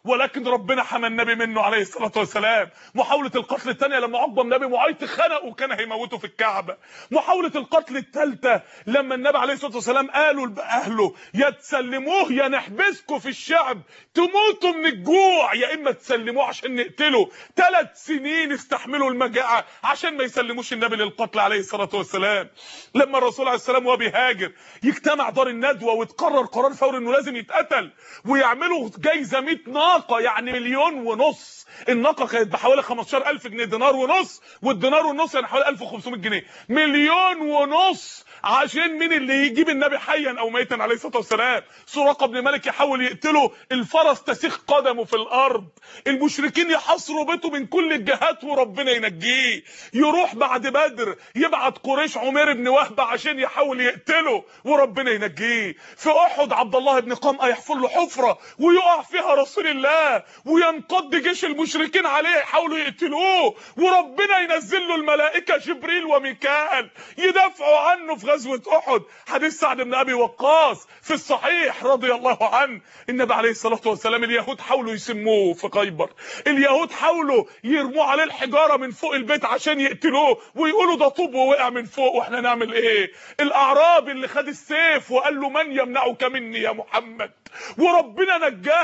ولكن ربنا حمى النبي منه عليه الصلاه والسلام. محاوله القتل الثانيه لما عقبه بن ابي معيط خنقه وكان هيموته في الكعبه. محاوله القتل الثالثه لما النبي عليه الصلاه والسلام قالوا لاهله يا تسلموه يا نحبسكم في الشعب تموتوا من الجوع، يا اما تسلموه عشان نقتله. ثلاث سنين استحملوا المجاعه عشان ما يسلموش النبي للقتل عليه الصلاه والسلام. لما الرسول عليه السلام وهو بيهاجر يجتمع دار الندوه وتقرر قرار فوري انه لازم يتقتل، ويعملوا جايزه مية ناقه يعني مليون ونص. الناقه كانت بحوالي خمستاشر ألف جنيه، دينار ونص، والدينار والنص يعني حوالي ألف وخمسمية جنيه. مليون ونص عشان مين اللي يجيب النبي حيا او ميتا عليه الصلاه والسلام. سراقه بن مالك يحاول يقتله، الفرس تسيخ قدمه في الارض، المشركين يحاصروا بيته من كل الجهات وربنا ينجيه. يروح بعد بدر يبعت قريش عمير بن وهب عشان يحاول يقتله وربنا ينجيه. في احد عبد الله بن قمأ يحفر له حفره ويقع فيها رسول الله وينقض جيش المشركين عليه يحاولوا يقتلوه، وربنا ينزل له الملائكه جبريل وميكال يدافعوا عنه في غزوه احد. حديث سعد بن ابي وقاص في الصحيح رضي الله عنه، النبي عليه الصلاه والسلام اليهود حاولوا يسموه في خيبر، اليهود حاولوا يرموا عليه الحجاره من فوق البيت عشان يقتلوه ويقولوا ده طوب ووقع من فوق واحنا نعمل ايه؟ الاعرابي اللي خد السيف وقال له من يمنعك مني يا محمد، وربنا نجاه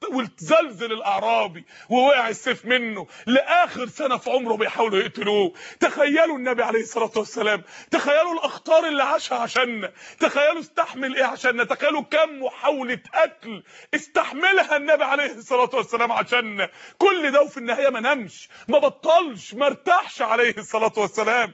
وتزلزل الاعرابي ووقع السيف منه. لاخر سنه في عمره بيحاولوا يقتلوه. تخيلوا النبي عليه الصلاه والسلام، تخيلوا الاخطار اللي عاشها عشاننا، تخيلوا استحمل ايه عشاننا، تخيلوا كم محاوله قتل استحملها النبي عليه الصلاه والسلام عشاننا. كل ده وفي النهايه ما نامش، ما بطلش، ما ارتاحش عليه الصلاه والسلام.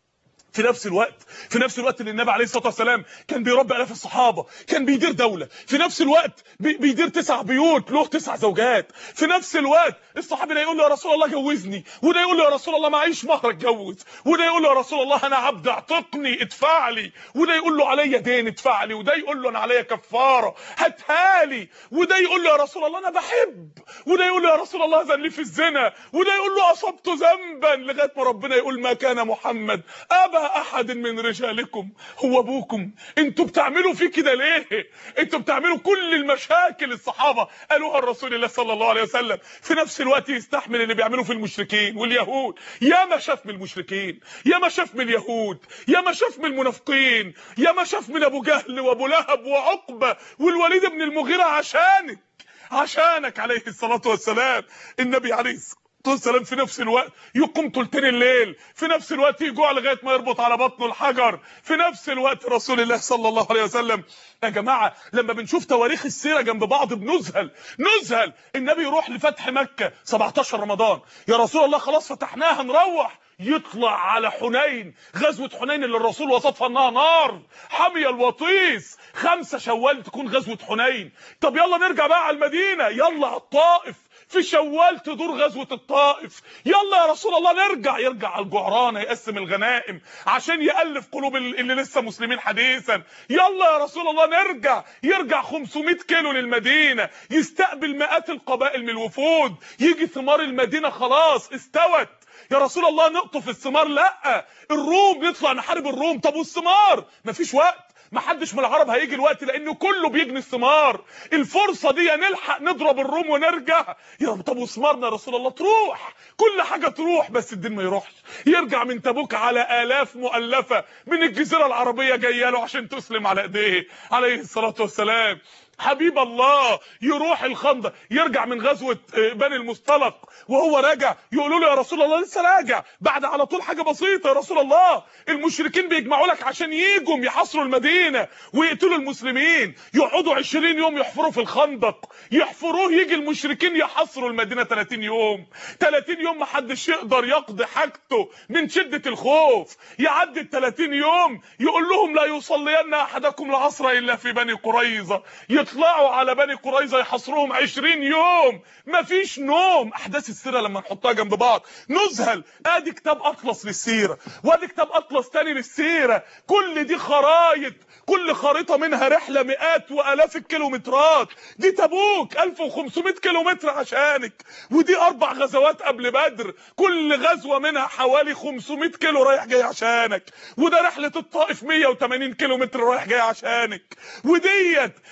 في نفس الوقت في نفس الوقت اللي النبي عليه الصلاه والسلام كان بيربي الاف الصحابه، كان بيدير دوله، في نفس الوقت بي بيدير تسع بيوت له تسع زوجات، في نفس الوقت الصحابي ده يقول له يا رسول الله جوزني، وده يقول له يا رسول الله معيش مهر اتجوز، وده يقول له يا رسول الله انا عبد اعتقني ادفع لي، وده يقول له عليا دين ادفع لي، وده يقول له انا عليا كفاره هاتها لي، وده يقول له يا رسول الله انا بحب، وده يقول له يا رسول الله اذن لي في الزنا، وده يقول له اصبت ذنبا، لغايه ما ربنا يقول ما كان محمد ابا احد من رجالكم، هو ابوكم؟ انتوا بتعملوا فيه كده ليه؟ انتوا بتعملوا كل المشاكل الصحابه قالوها لرسول الله صلى الله عليه وسلم، في نفس الوقت يستحمل اللي بيعملوه في المشركين واليهود. يا ما شاف من المشركين، يا ما شاف من اليهود، يا ما شاف من المنافقين، يا ما شاف من ابو جهل وابو لهب وعقبه والوليد بن المغيره عشانك عشانك عليه الصلاه والسلام. النبي عليه الصلاه والسلام في نفس الوقت يقوم ثلثين الليل، في نفس الوقت يجوع لغايه ما يربط على بطنه الحجر، في نفس الوقت رسول الله صلى الله عليه وسلم. يا جماعه لما بنشوف تواريخ السيره جنب بعض بنذهل نذهل. النبي يروح لفتح مكه سبعتاشر رمضان، يا رسول الله خلاص فتحناها نروح، يطلع على حنين، غزوه حنين اللي الرسول وصفها انها نار حاميه الوطيس. خمسة شوال تكون غزوه حنين. طب يلا نرجع بقى على المدينه، يلا على الطائف، في شوال تدور غزوه الطائف، يلا يا رسول الله نرجع، يرجع على الجعرانه يقسم الغنائم عشان يالف قلوب اللي لسه مسلمين حديثا، يلا يا رسول الله نرجع، يرجع خمسمية كيلو للمدينه، يستقبل مئات القبائل من الوفود، يجي ثمار المدينه خلاص استوت، يا رسول الله نقطف الثمار، لا الروم نطلع نحارب الروم. طب والثمار؟ مفيش وقت، محدش من العرب هيجي الوقت لانه كله بيجني الثمار، الفرصه دي نلحق نضرب الروم ونرجع. يا رب طب وثمارنا يا رسول الله؟ تروح كل حاجه تروح بس الدين ما يروحش. يرجع من تبوك على الاف مؤلفه من الجزيره العربيه جايه له عشان تسلم على ايديه عليه الصلاه والسلام. حبيب الله يروح الخندق، يرجع من غزوه بني المصطلق وهو راجع يقولوا له يا رسول الله لسه راجع، بعد على طول حاجه بسيطه يا رسول الله، المشركين بيجمعوا لك عشان ييجوا يحاصروا المدينه ويقتلوا المسلمين، يقعدوا عشرين يوم يحفروا في الخندق، يحفروه يجي المشركين يحاصروا المدينه تلاتين يوم، تلاتين يوم ما حدش يقدر يقضي حاجته من شده الخوف، يعدي ال تلاتين يوم يقول لهم لا يصلين احدكم العصر الا في بني قريظه، يطلعوا على بني قريظه يحاصروهم عشرين يوم، مفيش نوم. احداث السيره لما نحطها جنب بعض نذهل. ادي كتاب اطلس للسيره، وادي كتاب اطلس تاني للسيره، كل دي خرايط، كل خريطه منها رحله مئات والاف الكيلومترات. دي تبوك ألف وخمسمية كيلومتر عشانك، ودي اربع غزوات قبل بدر كل غزوه منها حوالي خمسمية كيلو رايح جاي عشانك، وده رحله الطائف مية وتمانين كيلومتر رايح جاي عشانك، وديت غزوه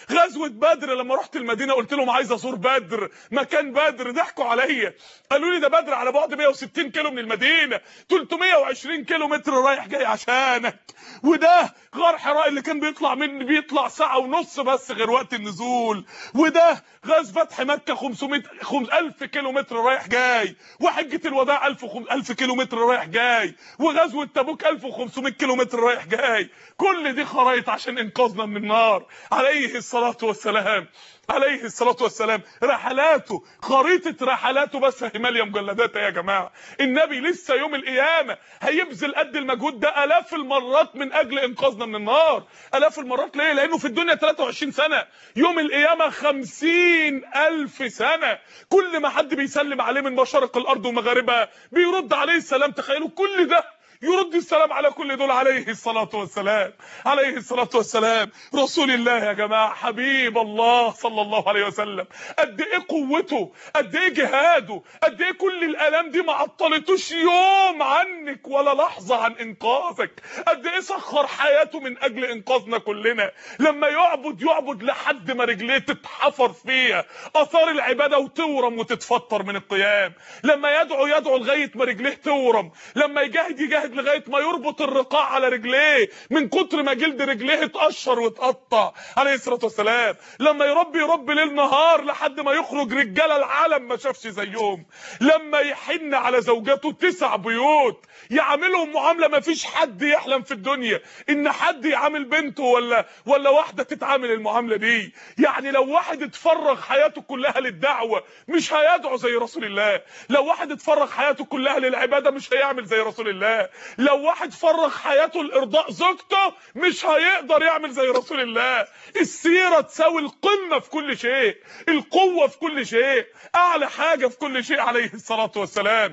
غزوه بدر لما رحت المدينه قلت لهم عايز ازور بدر، مكان بدر، ضحكوا عليا قالوا لي ده بدر على بعد مية وستين كيلو من المدينه، تلتمية وعشرين كيلو متر رايح جاي عشانك. وده غار حراء اللي كان بيطلع من بيطلع ساعه ونص بس غير وقت النزول. وده غاز فتح مكه خمسمية ألف كيلو متر رايح جاي. وحجه الوداع ألف كيلو متر رايح جاي. وغزوه تبوك ألف وخمسمية كيلو متر رايح جاي. كل دي خرايط عشان انقاذنا من النار عليه الصلاه والسلام. عليه الصلاة والسلام رحلاته، خريطة رحلاته بس مالية مجلدات يا جماعة. النبي لسه يوم القيامة هيبذل قد المجهود ده آلاف المرات من أجل إنقاذنا من النار. آلاف المرات ليه؟ لأنه في الدنيا تلاتة وعشرين سنة، يوم القيامة خمسين ألف سنة. كل ما حد بيسلم عليه من مشارق الأرض ومغاربها بيرد عليه السلام. تخيلوا كل ده يرد السلام على كل دول عليه الصلاة والسلام. عليه الصلاة والسلام رسول الله يا جماعة، حبيب الله صلى الله عليه وسلم. قد ايه قوته، قد ايه جهاده، قد ايه كل الالام دي ما عطلتوش يوم عنك ولا لحظة عن انقاذك. قد ايه سخر حياته من اجل انقاذنا كلنا. لما يعبد يعبد لحد ما رجليه تتحفر فيها اثار العبادة وتورم وتتفطر من القيام. لما يدعو يدعو لغاية ما رجليه تورم. لما يجاهد يجاهد لغايه ما يربط الرقاع على رجليه من كتر ما جلد رجليه اتقشر واتقطع عليه الصلاه والسلام. لما يربي يربي ليل نهار لحد ما يخرج رجاله العالم ما شافش زيهم. لما يحن على زوجاته تسع بيوت يعاملهم معامله ما فيش حد يحلم في الدنيا ان حد يعامل بنته ولا ولا واحده تتعامل المعامله دي. يعني لو واحد اتفرغ حياته كلها للدعوه مش هيدعو زي رسول الله. لو واحد اتفرغ حياته كلها للعباده مش هيعمل زي رسول الله. لو واحد فرغ حياته لارضاء زوجته مش هيقدر يعمل زي رسول الله. السيره تساوي القمه في كل شيء، القوه في كل شيء، اعلى حاجه في كل شيء عليه الصلاه والسلام.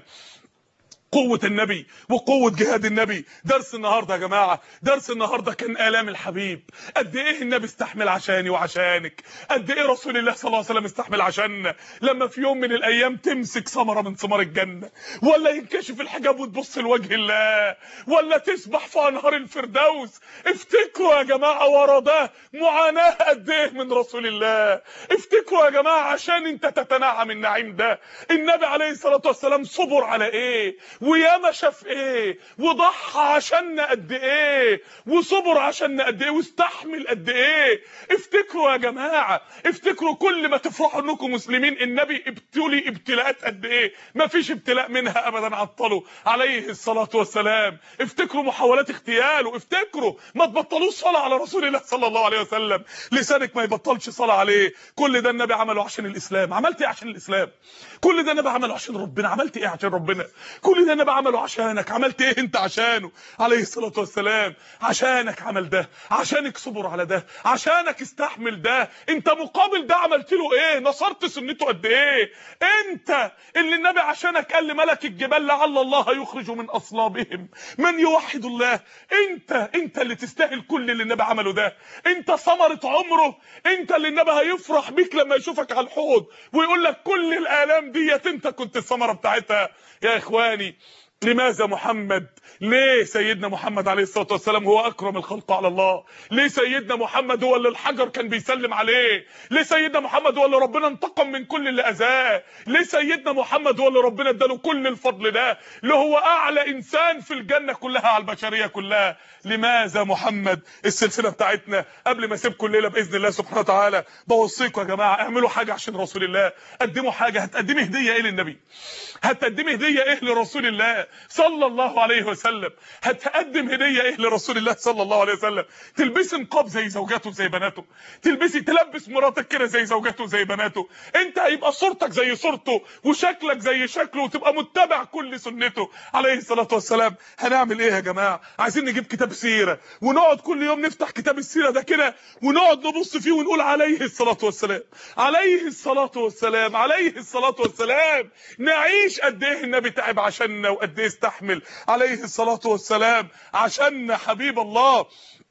قوة النبي وقوة جهاد النبي. درس النهاردة يا جماعة، درس النهاردة كان آلام الحبيب. قد ايه النبي استحمل عشاني وعشانك. قد ايه رسول الله صلى الله عليه وسلم استحمل عشاننا. لما في يوم من الايام تمسك ثمرة من ثمار الجنة، ولا ينكشف الحجاب وتبص لوجه الله، ولا تسبح في انهار الفردوس، افتكروا يا جماعة ورا ده معاناة قد ايه من رسول الله. افتكروا يا جماعة عشان انت تتنعم النعيم ده. النبي عليه الصلاة والسلام صبر على ايه وياما شاف ايه وضحى عشاننا قد ايه وصبر عشاننا قد ايه واستحمل قد ايه. افتكروا يا جماعه، افتكروا كل ما تفرحوا انكم مسلمين النبي ابتلي ابتلاءات قد ايه مفيش ابتلاء منها ابدا عطله عليه الصلاه والسلام. افتكروا محاولات اغتياله، افتكروا ما تبطلوش صلاه على رسول الله صلى الله عليه وسلم. لسانك ما يبطلش صلاه عليه. كل ده النبي عمله عشان الاسلام. عملت ايه عشان الاسلام؟ كل ده النبي عمله عشان ربنا. عملت ايه عشان ربنا؟ كل ده النبي عمله عشانك. عملت ايه انت عشانه عليه الصلاه والسلام؟ عشانك عمل ده، عشانك صبر على ده، عشانك استحمل ده. انت مقابل ده عملت له ايه؟ نصرت سنته قد ايه؟ انت اللي النبي عشانك قال لملك الجبال لعل الله يخرج من اصلابهم من يوحد الله. انت انت اللي تستاهل كل اللي النبي عمله ده. انت ثمره عمره. انت اللي النبي هيفرح بيك لما يشوفك على الحوض ويقول لك كل الالام ديت انت كنت الثمره بتاعتها. يا اخواني لماذا محمد؟ ليه سيدنا محمد عليه الصلاة والسلام هو أكرم الخلق على الله؟ ليه سيدنا محمد هو اللي الحجر كان بيسلم عليه؟ ليه سيدنا محمد هو اللي ربنا انتقم من كل اللي أذاه؟ ليه سيدنا محمد هو اللي ربنا اداله كل الفضل ده؟ اللي هو أعلى إنسان في الجنة كلها على البشرية كلها. لماذا محمد؟ السلسلة بتاعتنا قبل ما اسيبكم الليلة بإذن الله سبحانه وتعالى بوصيكم يا جماعة اعملوا حاجة عشان رسول الله. قدموا حاجة. هتقدمي هدية إيه للنبي؟ هتقدمي هدية إيه لرسول الله صلى الله عليه وسلم؟ هتقدم هديه ايه لرسول الله صلى الله عليه وسلم؟ تلبسي نقاب زي زوجاته زي بناته، تلبسي تلبس مراتك كده زي زوجاته زي بناته. انت هيبقى صورتك زي صورته وشكلك زي شكله وتبقى متبع كل سنته عليه الصلاه والسلام. هنعمل ايه يا جماعه؟ عايزين نجيب كتاب سيره ونقعد كل يوم نفتح كتاب السيره ده كده ونقعد نبص فيه ونقول عليه الصلاه والسلام، عليه الصلاه والسلام، عليه الصلاه والسلام. نعيش قد ايه النبي تعب عشاننا وقد ايه استحمل عليه الصلاه والسلام عشان حبيب الله.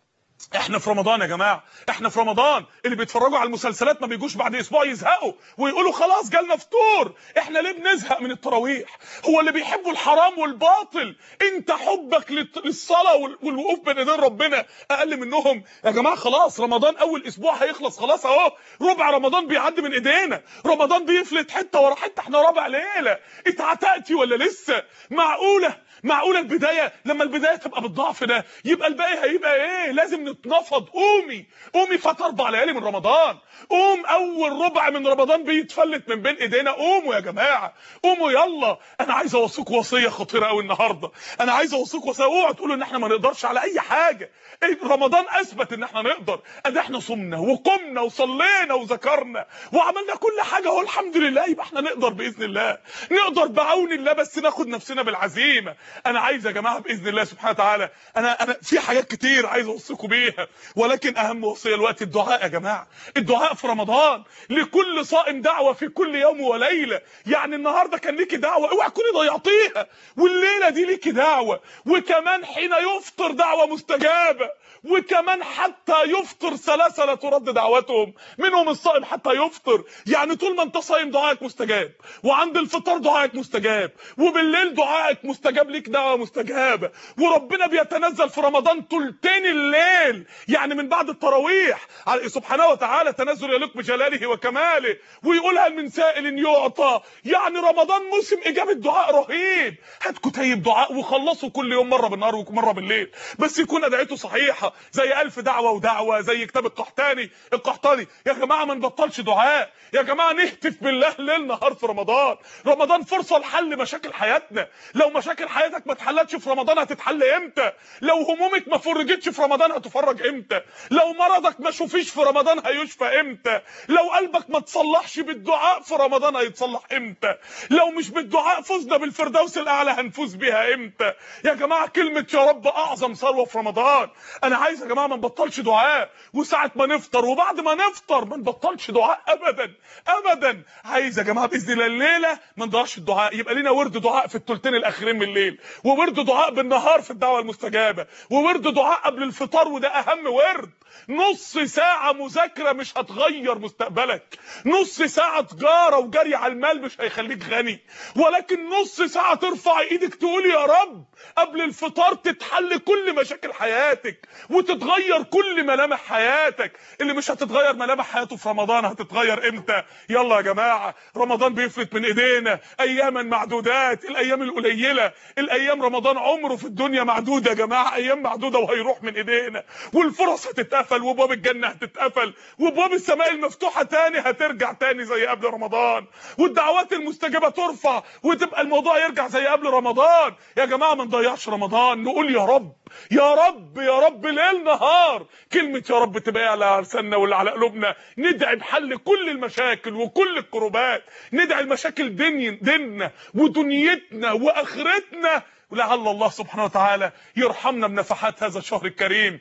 احنا في رمضان يا جماعه، احنا في رمضان. اللي بيتفرجوا على المسلسلات ما بيجوش بعد اسبوع يزهقوا ويقولوا خلاص جالنا فطور. احنا ليه بنزهق من التراويح؟ هو اللي بيحبوا الحرام والباطل انت حبك للصلاه والوقوف بين ايدين ربنا اقل منهم؟ يا جماعه خلاص رمضان اول اسبوع هيخلص، خلاص اهو ربع رمضان بيعدي من ايدينا، رمضان بيفلت حته ورا حته، احنا رابع ليله. اتعتقتي ولا لسه؟ معقوله معقوله البدايه لما البدايه تبقى بالضعف ده يبقى الباقي هيبقى ايه؟ لازم نتنفض. قومي قومي، فات اربع ليالي من رمضان، قوم اول ربع من رمضان بيتفلت من بين ايدينا. قوموا يا جماعه، قوموا يلا. انا عايز اوصيكم وصيه خطيره قوي النهارده، انا عايز اوصيكم وصيه. اوعوا تقولوا ان احنا ما نقدرش على اي حاجه، رمضان اثبت ان احنا نقدر. ادي احنا صمنا وقمنا وصلينا وذكرنا وعملنا كل حاجه اهو الحمد لله، يبقى احنا نقدر باذن الله، نقدر بعون الله، بس ناخد نفسنا بالعزيمه. انا عايز يا جماعه باذن الله سبحانه وتعالى، انا انا في حاجات كتير عايز اوصيكم بيها، ولكن اهم وصيه الوقت الدعاء يا جماعه. الدعاء في رمضان، لكل صائم دعوه في كل يوم وليله. يعني النهارده كان ليكي دعوه اوعى تكوني ضيعتيها، والليله دي ليكي دعوه، وكمان حين يفطر دعوه مستجابه، وكمان حتى يفطر ثلاثه لا ترد دعوتهم، منهم الصائم حتى يفطر. يعني طول ما انت صايم دعائك مستجاب، وعند الفطار دعائك مستجاب، وبالليل دعائك مستجاب، ليك دعوه مستجابه. وربنا بيتنزل في رمضان ثلثين الليل، يعني من بعد التراويح سبحانه وتعالى تنزل يليق بجلاله وكماله، ويقولها من سائل يعطى. يعني رمضان موسم اجابه دعاء رهيب. هات كتيب دعاء وخلصوا كل يوم مره بالنهار ومره بالليل، بس يكون ادعيته صحيحه، زي الف دعوه ودعوه، زي كتاب القحطاني القحطاني يا جماعه ما نبطلش دعاء يا جماعه، نهتف بالله ليل نهار في رمضان. رمضان فرصه لحل مشاكل حياتنا. لو مشاكل حياتك ما اتحلتش في رمضان هتتحل امتى؟ لو همومك ما فرجتش في رمضان هتفرج امتى؟ لو مرضك ما شوفيش في رمضان هيشفى امتى؟ لو قلبك ما تصلحش بالدعاء في رمضان هيتصلح امتى؟ لو مش بالدعاء فزنا بالفردوس الاعلى هنفوز بيها امتى؟ يا جماعه كلمه يا رب اعظم ثروه في رمضان. انا عايز يا جماعه ما نبطلش دعاء، وساعه ما نفطر وبعد ما نفطر ما نبطلش دعاء ابدا ابدا. عايز يا جماعه باذن الله الليله ما نضيعش الدعاء، يبقى لينا ورد دعاء في الثلثين الاخيرين من الليل، وورد دعاء بالنهار في الدعوه المستجابه، وورد دعاء قبل الفطار وده اهم ورد. نص ساعه مذاكره مش هتغير مستقبلك، نص ساعه تجاره وجري على المال مش هيخليك غني، ولكن نص ساعه ترفع ايدك تقول يا رب قبل الفطار تتحل كل مشاكل حياتك وتتغير كل ملامح حياتك. اللي مش هتتغير ملامح حياته في رمضان هتتغير امتى؟ يلا يا جماعه رمضان بيفلت من ايدينا اياما معدودات، الايام القليله، الايام رمضان عمره في الدنيا معدود يا جماعه، ايام معدوده وهيروح من ايدينا، والفرص هتتقفل وابواب الجنه هتتقفل وابواب السماء المفتوحه تاني هترجع تاني زي قبل رمضان، والدعوات المستجابه ترفع وتبقى الموضوع يرجع زي قبل رمضان. يا جماعه ما نضيعش رمضان، نقول يا رب يا رب يا رب ليل نهار، كلمه يا رب تبقى على لساننا واللي على قلوبنا، ندعي بحل كل المشاكل وكل الكروبات، ندعي المشاكل دين ديننا ودنيتنا واخرتنا، ولعل الله سبحانه وتعالى يرحمنا بنفحات هذا الشهر الكريم.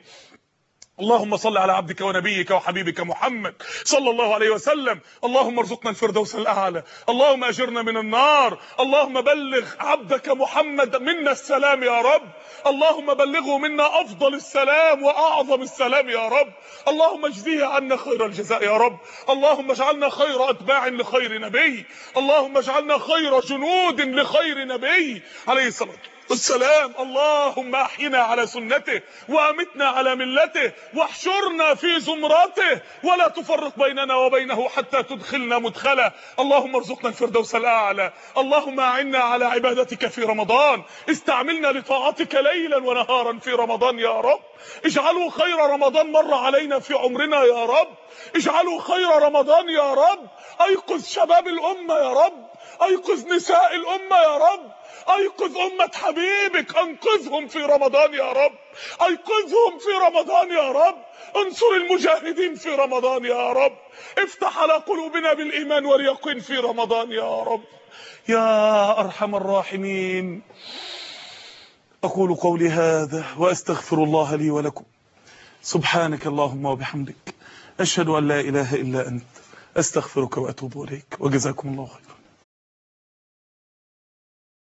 اللهم صل على عبدك ونبيك وحبيبك محمد صلى الله عليه وسلم. اللهم ارزقنا الفردوس الاعلى، اللهم اجرنا من النار، اللهم بلغ عبدك محمد منا السلام يا رب، اللهم بلغه منا افضل السلام واعظم السلام يا رب، اللهم اجزيه عنا خير الجزاء يا رب، اللهم اجعلنا خير اتباع لخير نبي، اللهم اجعلنا خير جنود لخير نبي عليه الصلاه والسلام. اللهم احينا على سنته وامتنا على ملته واحشرنا في زمرته ولا تفرق بيننا وبينه حتى تدخلنا مدخله. اللهم ارزقنا الفردوس الاعلى، اللهم اعنا على عبادتك في رمضان، استعملنا لطاعتك ليلا ونهارا في رمضان يا رب، اجعله خير رمضان مر علينا في عمرنا يا رب، اجعله خير رمضان يا رب. ايقظ شباب الامه يا رب، ايقظ نساء الامه يا رب، ايقظ امة حبيبك، انقذهم في رمضان يا رب، ايقظهم في رمضان يا رب، انصر المجاهدين في رمضان يا رب، افتح على قلوبنا بالايمان واليقين في رمضان يا رب يا ارحم الراحمين. اقول قولي هذا واستغفر الله لي ولكم. سبحانك اللهم وبحمدك، اشهد ان لا اله الا انت، استغفرك واتوب اليك، وجزاكم الله خيرا.